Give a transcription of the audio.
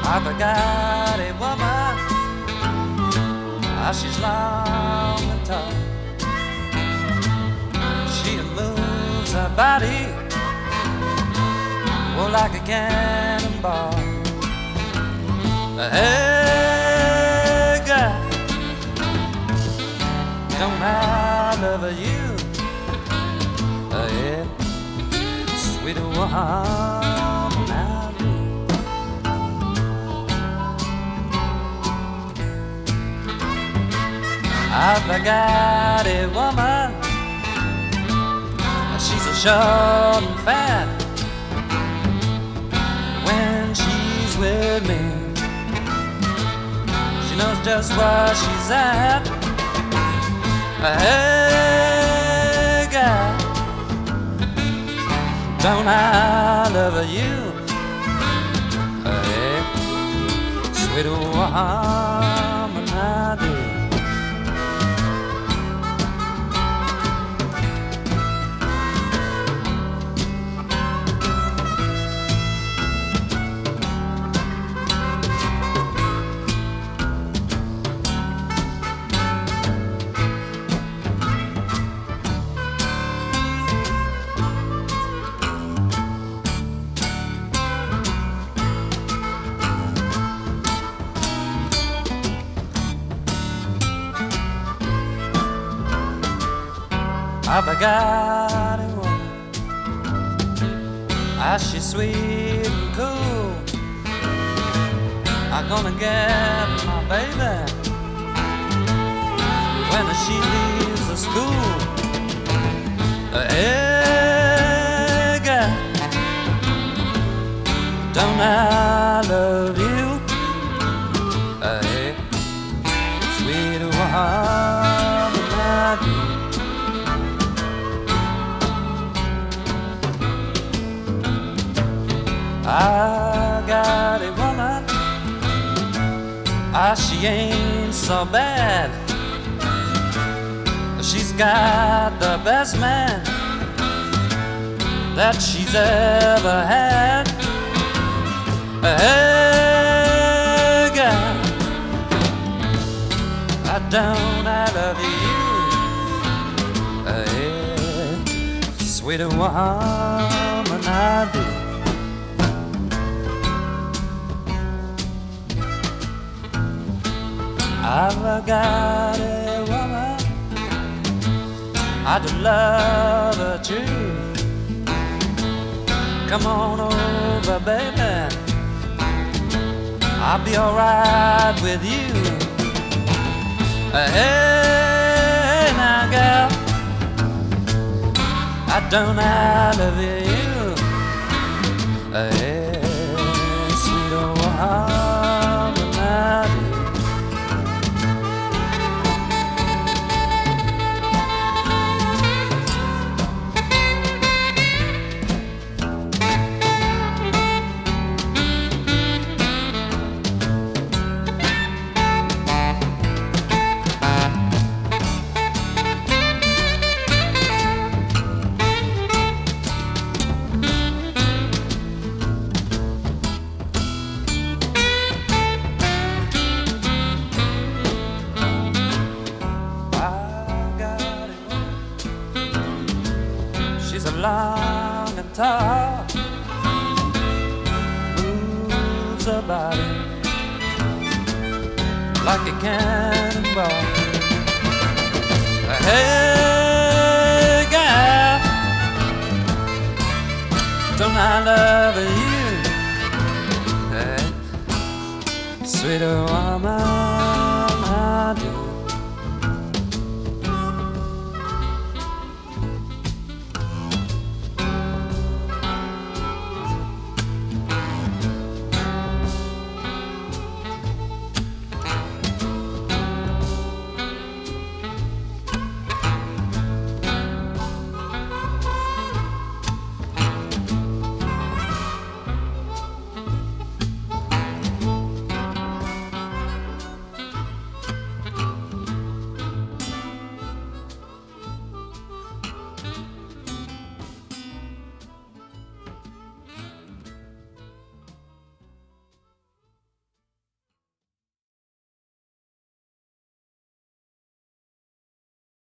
I forgot a woman, she's long and tall. She moves her body, oh, like a cannonball. Hey, girl, don't I love you? Yeah, sweet woman, I do. I forgot a woman, she's so short and fat. When she's with me, she knows just where she's at. Hey, girl, don't I love you? Hey, sweet woman, I do. I forgot a woman, she's sweet and cool. I'm gonna get my baby when she leaves the school. Hey, girl, don't I love you? Hey, sweet woman, I do. I got a woman, she ain't so bad. She's got the best man that she's ever had. Hey, girl, don't I love you? Hey, sweet woman, I do. I've got a woman, I do love her too. Come on over, baby, I'll be alright with you. Hey, now girl, don't I love you? Hey, sweet woman, I do. Long and tall, moves her body like a cannonball. Hey, girl, don't I love you? Hey, sweet woman.